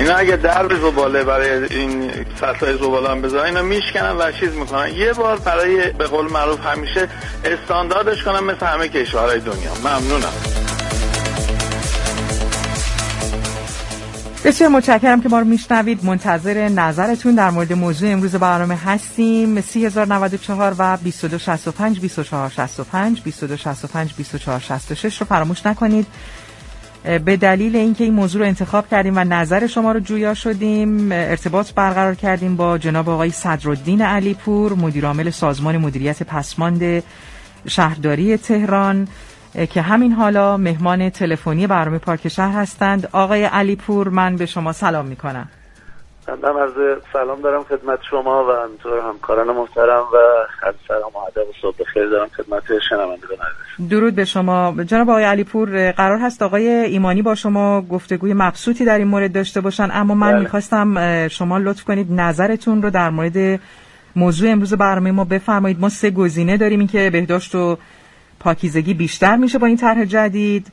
اینا اگه درب زباله برای این سطح زباله هم بذارن اینا میشکنن و چیز میکنن. یه بار برای به قول معروف همیشه استانداردش کنم مثل همه کشورهای دنیا. ممنونم. بسیار متشکرم که ما رو میشنوید. منتظر نظرتون در مورد موضوع امروز برنامه هستیم. 3094 و 2265 2465 2265 2466 رو فراموش نکنید. به دلیل اینکه این موضوع رو انتخاب کردیم و نظر شما رو جویا شدیم، ارتباط برقرار کردیم با جناب آقای صدرالدین علیپور، مدیر عامل سازمان مدیریت پسماند شهرداری تهران که همین حالا مهمان تلفنی برنامه پارک شهر هستند. آقای علیپور، من به شما سلام میکنم. من عرض سلام دارم خدمت شما و همینطور همکاران محترم و سلام و ادب و صبح بخیر دارم خدمت شنوندگان عزیز. درود به شما جناب آقای علیپور. قرار هست آقای ایمانی با شما گفتگوی مبسوطی در این مورد داشته باشن، اما من میخواستم شما لطف کنید نظرتون رو در مورد موضوع امروز برنامه ما بفرمایید. ما 3 گزینه داریم، این که بهداشت و پاکیزگی بیشتر میشه با این طرح جدید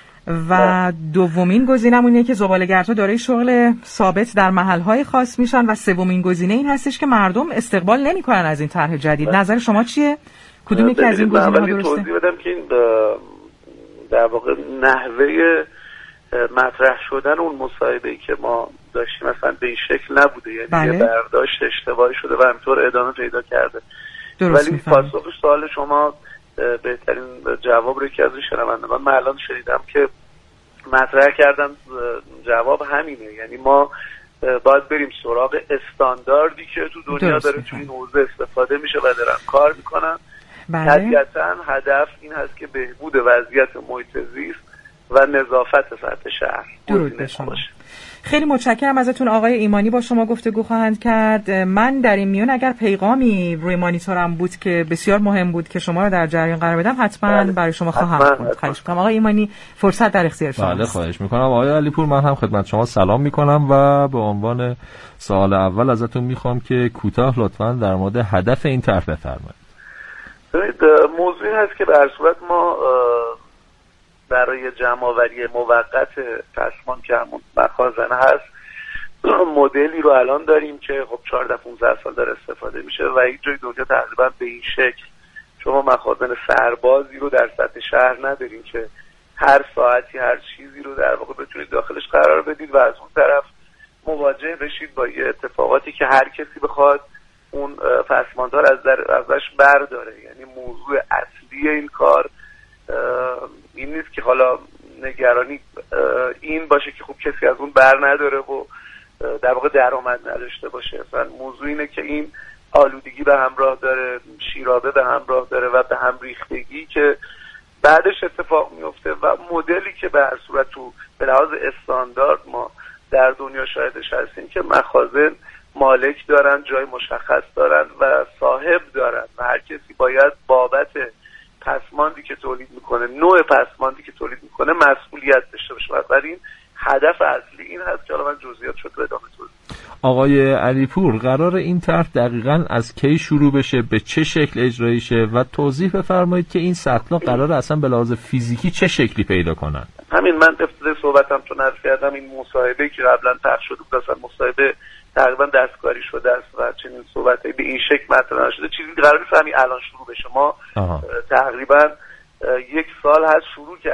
و دومین گزینه‌مون اینه که زباله‌گردها دارای شغل ثابت در محل‌های خاص میشن و سومین گزینه این هستش که مردم استقبال نمی‌کنن از این طرح جدید. نظر شما چیه؟ کدوم یکی از این گزینه‌ها درسته؟ توضیح بدم که این در واقع نحوه مطرح شدن اون مصاحبه‌ای که ما داشتیم مثلا به این شکل نبوده، یعنی یه برداشت اشتباهی شده و همینطور ادامه پیدا کرده. ولی پاسخ سوال شما بهترین جواب رو که از شنوندگان من الان شنیدم که مطرح کردم جواب همینه، یعنی ما باید بریم سراغ استانداردی که تو دنیا داره تو این حوزه استفاده میشه و دارن کار میکنن. طبیعتاً هدف این هست که بهبود وضعیت محیط زیست و نظافت سطح شهر باشه. خیلی متشکرم ازتون. آقای ایمانی با شما گفتگو خواهند کرد. من در این میون اگر پیغامی روی مانیتورم بود که بسیار مهم بود که شما رو در جریان قرار بدم، حتما برای شما خواهم خوند. خواهش می‌کنم آقای ایمانی، فرصت در اختیار شما. بله خواهش می‌کنم. آقای علیپور، من هم خدمت شما سلام می‌کنم و به عنوان سوال اول ازتون می‌خوام که کوتاه لطفاً در مورد هدف این طرح بفرمایید. موضوعی هست که به هر صورت ما برای جمع‌آوری موقت پسماند که همون مخازن هست مدلی رو الان داریم که خب 14-15 سال داره استفاده میشه و هیچ جای دنیا تقریبا به این شکل شما مخازن سربازی رو در سطح شهر نداریم که هر ساعتی هر چیزی رو در واقع بتونید داخلش قرار بدید و از اون طرف مواجه بشید با یه اتفاقاتی که هر کسی بخواد اون پسماندها ازش برداره. یعنی موضوع اصلی این کار این نیست که حالا نگرانی این باشه که خوب کسی از اون بر نداره و در واقع درآمد نداشته باشه. مثلا موضوع اینه که این آلودگی به همراه داره، شیرابه به همراه داره و به هم ریختگی که بعدش اتفاق میفته و مدلی که به هر صورت تو به لحاظ استاندارد ما در دنیا شاهدش هستیم که مخازن مالک دارن، جای مشخص دارن و صاحب دارن و هر کسی باید بابت پسماندی که تولید میکنه، نوع پسماندی که تولید میکنه مسئولیت داشته باشه. و این هدف اصلی این هست که حالا من جزئیات شد به ادامه توضیح. آقای علیپور، قرار این طرح دقیقاً از کی شروع بشه، به چه شکل اجرایی شه و توضیح بفرمایید که این سطح قرار اصلا به لحاظ فیزیکی چه شکلی پیدا کنن؟ همین من ابتدای صحبتم چون عرض کردم این مصاحبه که قبلا طرح شده بود اصلا مصاحبه تقریبا دستکاری شده است و چنین صحبتایی به این شکل مطرح نشده. چیزی قرار نیست همین الان شروع بشه. ما تقریبا 1 سال هست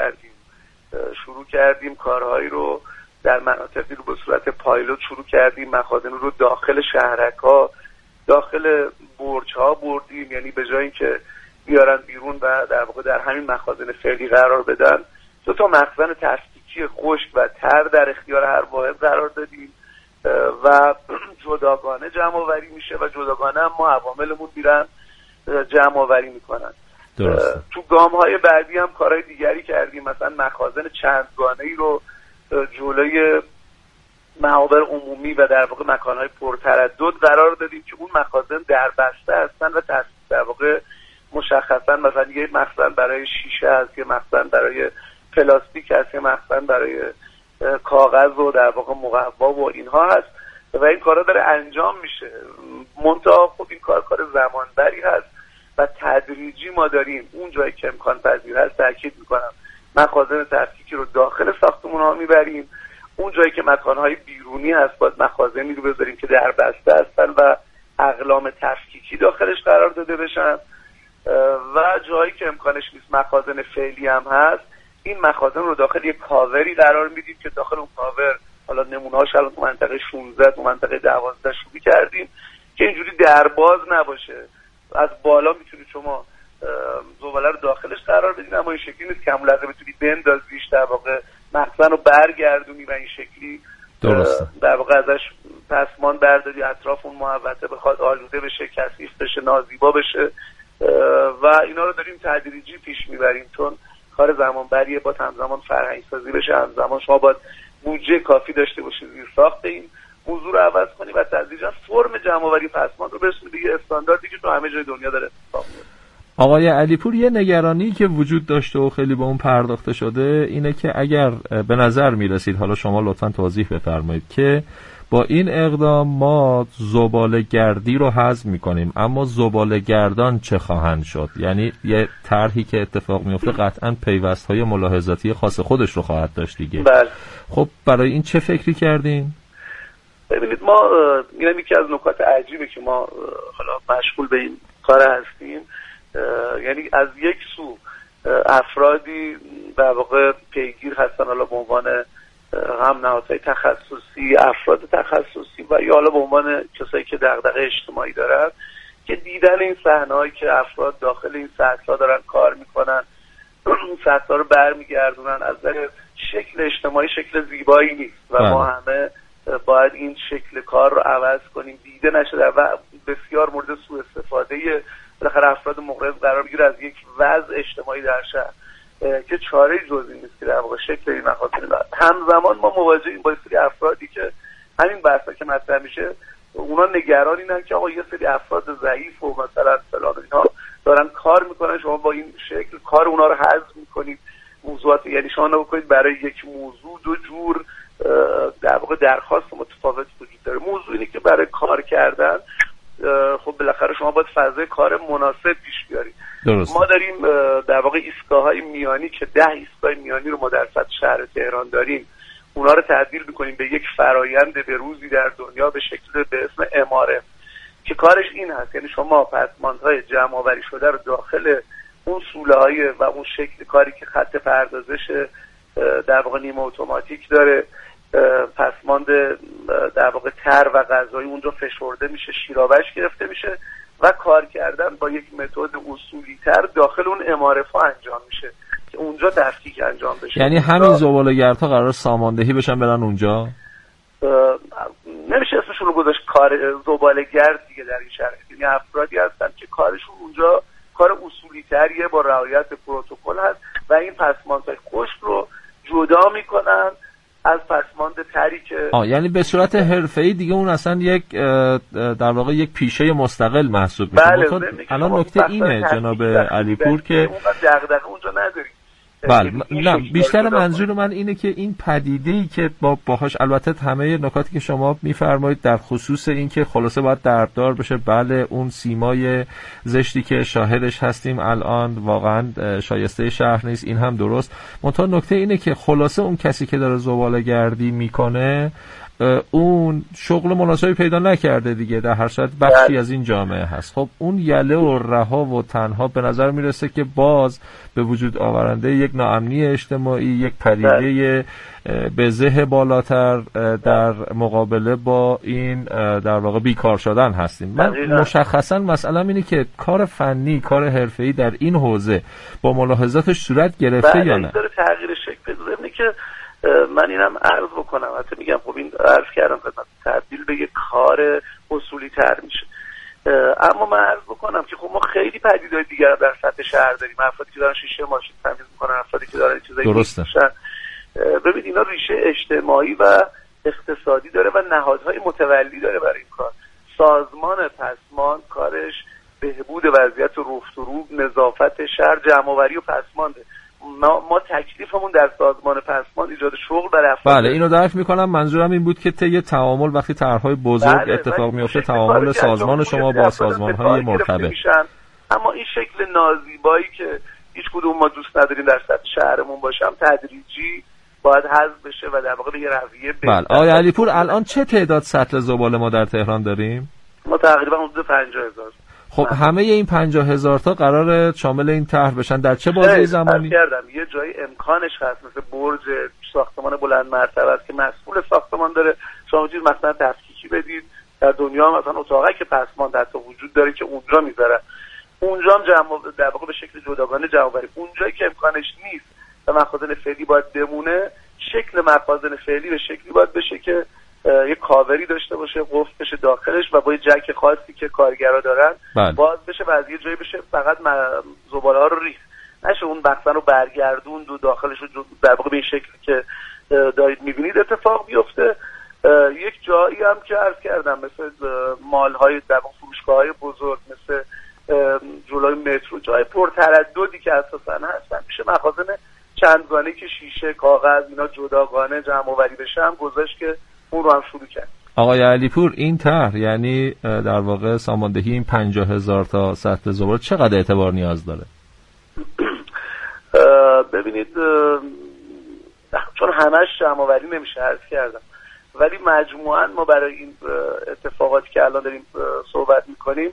شروع کردیم کارهایی رو در مناطقی رو به صورت پایلوت شروع کردیم. مخازن رو داخل شهرک‌ها، داخل برج‌ها بردیم، یعنی به جای اینکه بیارن بیرون و در واقع در همین مخازن فعلی قرار بدن 2 تا مخزن تفکیکی خشک و تر در اختیار هر واحد قرار دادیم و جداگانه جمع آوری میشه و جداگانه هم ما عواملمون میرن جمع آوری میکنن. تو گام‌های بعدی هم کارهای دیگری کردیم، مثلا مخازن چندگانه‌ای رو جلوی معابر عمومی و در واقع مکان‌های پرتردد قرار دادیم که اون مخازن در بسته هستن و در واقع مشخصا مثلا یه مخزن برای شیشه هست، یه مخزن برای پلاستیک هست، یه مخزن برای کاغذ و در واقع مقوا و اینها هست و این کارا داره انجام میشه. منتها خب این کار زمانبری هست و تدریجی ما داریم اون جایی که امکان پذیر هست تاکید میکنم مخازن تفکیکی رو داخل ساختمان‌ها میبریم، اون جایی که مکان‌های بیرون بیرونی هست، باید مخازنی رو بذاریم که در بسته هستن و اقلام تفکیکی داخلش قرار داده بشن و جایی که امکانش نیست مخازن فعلی هم هست، این مخازن رو داخل یک کاوری قرار میدیم که داخل اون کاور حالا نمونه‌هاش الان تو منطقه 16 تو منطقه 12 شروع کردیم که اینجوری درباز نباشه، از بالا میتونید شما زباله رو داخلش قرار بدید، اما این شکلی نیست که همون لحظه بتونید بندازیش، در واقع مخزن رو برگردونی و این شکلی در واقع ازش پسمان برداری، اطراف اون محوطه بخواد آلوده بشه، کثیف بشه، نازیبا بشه و اینا رو داریم تدریجی پیش میبریم، چون کار زمان بریه، با همزمان فرهنگ سازی بشه، همزمان شما باید بودجه کافی داشته باشید زیر ساخت این موضوع رو عوض کنی و تدریجا فرم جمع‌آوری پسماند رو برسونی به یه استانداردی که تو همه جای دنیا داره اتفاق میفته. آقای علیپور، یه نگرانی که وجود داشته و خیلی به اون پرداخته شده اینه که اگر به نظر میرسید، حالا شما لطفاً توضیح بفرمایید، که با این اقدام ما زباله‌گردی رو حذف می‌کنیم، اما زباله‌گردان چه خواهند شد؟ یعنی یه طرحی که اتفاق میفته قطعاً پیوست‌های ملاحظاتی خاص خودش رو خواهد داشت دیگه. بله. خب برای این چه فکری کردین؟ ببینید، ما اینم یکی از نکات عجیبه که ما حالا مشغول به این کار هستیم، یعنی از یک سو افرادی در واقع پیگیر هستن، حالا به عنوان هم نهادهای تخصصی، افراد تخصصی و یا حالا به عنوان کسایی که دغدغه اجتماعی دارن، که دیدن این صحنه‌هایی که افراد داخل این سطح‌ها دارن کار میکنن، این سطح‌ها رو برمیگردونن، از نظر شکل اجتماعی شکل زیبایی نیست و ما همه باید این شکل کار رو عوض کنیم، دیده نشه و بسیار مورد سوء استفاده بالاخره افراد مقرض قرار بگیره از یک وضع اجتماعی در شهر که چاره جزئی نیست که در واقع شکل این مخاطر داره. همزمان ما مواجهیم با سری افرادی که همین بحثا که مطرح میشه، اونا نگران اینن که آقا یه سری افراد ضعیف و مثلا فلان اینا دارن کار میکنن، شما با این شکل کار اونا رو حذف میکنید. موضوعات یعنی شما نباید برای یک موضوع دو جور در واقع درخواست متفاوت وجود داره. موضوع اینه که برای کار کردن خب بالاخره شما باید فضای کار مناسب پیش بیارید. ما داریم در واقع ایستگاه‌های میانی که 10 ایستگاه میانی رو ما در سطح شهر تهران داریم، اونا رو تبدیل می‌کنیم به یک فرایند به روزی در دنیا به شکل به اسم اماره، که کارش این هست، یعنی شما پسماندهای جمع‌آوری شده رو داخل اون سوله‌های و اون شکل کاری که خط پردازش در واقع نیمه اتوماتیک داره، پسماند در واقع تر و غذایی اونجا فشرده میشه، شیراوش گرفته میشه و کار کردن با یک متد اصولی تر داخل اون اماره‌ها انجام میشه که اونجا تفکیک انجام بشه. یعنی همین زباله‌گردها قرار ساماندهی بشن برن اونجا؟ نمیشه اسمشون رو گذاشت کار زباله‌گرد دیگه در این شرایط، یعنی افرادی هستن که کارشون اونجا کار اصولی تریه با رعایت پروتکل هست و این پسماندهای خشک رو جدا میکنن از پسماند تری که یعنی به صورت حرفه‌ای دیگه اون اصلا یک در واقع یک پیشه مستقل محسوب میشه. بله، الان نکته اینه جناب علیپور که اون دغدغه اونجا نداریم. بله، نه بیشتر منظور من اینه که این پدیده‌ای که باهاش البته همه نکاتی که شما میفرمایید در خصوص این که خلاصه باید درددار بشه، بله اون سیمای زشتی که شاهدش هستیم الان واقعا شایسته شهر نیست، این هم درست. منتها نکته اینه که خلاصه اون کسی که داره زباله‌گردی میکنه اون شغل مناسبی پیدا نکرده دیگه، در هر صورت بخشی از این جامعه هست. خب اون یله و رها و تنها به نظر میرسه که باز به وجود آورنده یک ناامنی اجتماعی، یک پدیده به ذه بالاتر در مقابله با این در واقع بیکار شدن هستیم. من مشخصا مسئله اینه که کار فنی، کار حرفه‌ای در این حوزه با ملاحظاتش صورت گرفته یا نه؟ داره تغییر شکل بده که من اینم عرض بکنم، حتی میگم خب این عرض کردم خدمت، تبدیل به یک کار اصولی تر میشه. اما من عرض بکنم که خب ما خیلی پدیده‌های دیگر در سطح شهر داریم، افرادی که دارن شیشه ماشین تمیز میکنن، افرادی که دارن چیزایی میشن. ببینید اینا ریشه اجتماعی و اقتصادی داره و نهادهای متولی داره برای این کار. سازمان پسماند کارش بهبود وضعیت رفت و روب، نظافت شهر، جمع‌آوری و پسمانده. ما تکلیفمون در سازمان پسماند ایجاد شغل برای افراد. بله اینو درک میکنم. منظورم این بود که طی تعامل وقتی طرح‌های بزرگ اتفاق میفته، تعامل سازمان شما با سازمان‌های مرتبط. اما این شکل نازیبایی که هیچ کدوم ما دوست نداریم در سطح شهرمون باشه، هم تدریجی باید حذف بشه و در واقع به یه رویه بله. آقای علیپور الان چه تعداد سطل زباله ما در تهران داریم؟ ما تقریبا حدود 50,000. خب همه این 50,000 تا قراره شامل این طرح بشن در چه بازه زمانی؟ یه جایی امکانش هست مثل برج ساختمان بلند مرتبه است که مسئول ساختمان داره شما چیز مثلا تفکیکی بدید. در دنیا مثلا اتاقی که پسماند حتی وجود داره که اونجا میذارن، اونجا هم در واقع به شکل جداگانه جمع‌آوری. اونجایی که امکانش نیست و مخازن فعلی باید بمونه، شکل مخازن فعلی به شکلی باید بشه که یه کاوری داشته باشه، قفل بشه داخلش و با یه جک خاصی که کارگرا دارن باز بشه و از یه جایی بشه فقط زباله ها رو ریخت، نشه اون بخزن رو برگردوند و داخلش رو در واقع به این شکلی که دارید میبینید اتفاق بیفته. یک جایی هم که عرض کردم مثل مال‌های در واقع فروشگاه‌های بزرگ مثل جلوی مترو، جای پرترددی که اساساً هستن، میشه مخازن چندگانه که شیشه، کاغذ اینا جداگانه جمع‌آوری بشه هم گذاشت که اون رو هم شروع کرد. آقای علیپور این طرح یعنی در واقع ساماندهی این 50,000 تا سطل زباله چقدر اعتبار نیاز داره؟ ببینید چون همش جمع‌آوری نمیشه عرض کردم، ولی مجموعاً ما برای این اتفاقاتی که الان داریم صحبت میکنیم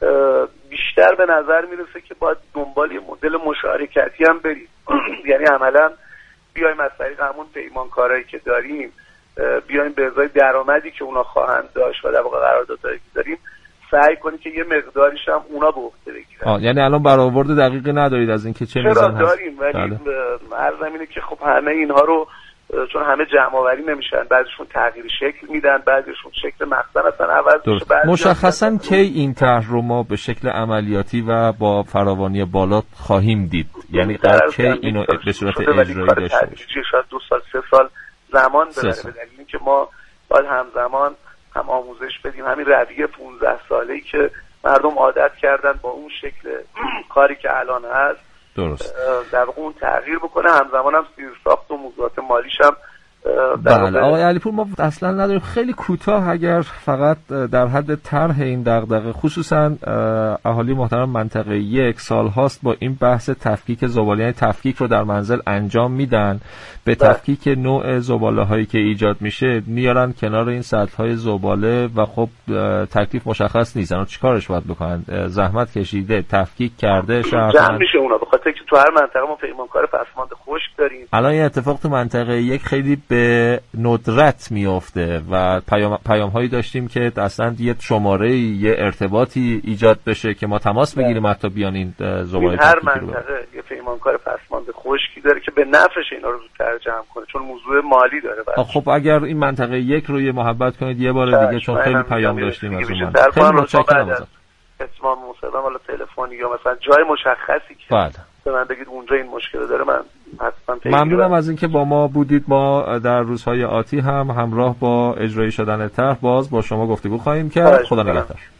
بیشتر به نظر میرسه که باید دنبال یه مدل مشارکتی هم بریم. یعنی عملاً بیایم از طریق همون پیمانکارایی که داریم بیایم به ازای درآمدی که اونا خواهند داشت و در واقع قراردادایی که داریم سعی کنیم که یه مقداریش هم اونا به عهده بگیرن. یعنی الان برآورد دقیقی ندارید از اینکه چه میزان هست؟ داریم ولی عرض اینه که خب همه اینها رو چون همه جمع‌آوری نمیشن، بعضیشون تغییر شکل میدن، بعضیشون شکل مخزن اصلا عوض میشه. مشخصا کی این طرح رو ما به شکل عملیاتی و با فراوانی بالا خواهیم دید؟ یعنی کی اینو به صورت اجرایی داشته باشیم؟ شاید 2 سال 3 سال زمان ببره، به دلیل اینکه ما باید همزمان هم آموزش بدیم همین رویه 15 ساله‌ای که مردم عادت کردن با اون شکل کاری که الان هست درست در واقع اون تغییر بکنه، همزمان هم ساخت و موضوعات مالیش هم. بله آقای علیپور ما اصلا نداریم، خیلی کوتاه اگر فقط در حد طرح این دغدغه، خصوصا اهالی محترم منطقه 1 سال هاست با این بحث تفکیک زباله، یعنی تفکیک رو در منزل انجام میدن، به تفکیک نوع زباله هایی که ایجاد میشه میارن کنار این سطل های زباله و خب تکلیف مشخص نیست اون چیکارش باید بکنن. زحمت کشیده تفکیک کرده جمع میشه اونا، به خاطر که تو هر منطقه ما پیمانکار پسماند خشک داریم. الان این اتفاق تو منطقه 1 خیلی به ندرت میفته و پیام هایی داشتیم که اصلا یه شماره یه ارتباطی ایجاد بشه که ما تماس بگیریم حتی بیان این زباله هر منطقه یه پیمانکار پسماند خشکی داره که به نفعش اینا رو زودتر جمع کنه چون موضوع مالی داره. خب اگر این منطقه 1 رو یه محبت کنید یه بار دیگه چون خیلی پیام داشتیم از اون منطقه. خیلی متشکرم ازت. اتمام مصاحبه حالا تلفنی یا مثلا جای مشخصی که به من بگید اونجا این مشکل داره، من حتما ممنونم از اینکه با ما بودید. ما در روزهای آتی هم همراه با اجرایی شدن طرح باز با شما گفتگو خواهیم کرد. خدا نگهدار.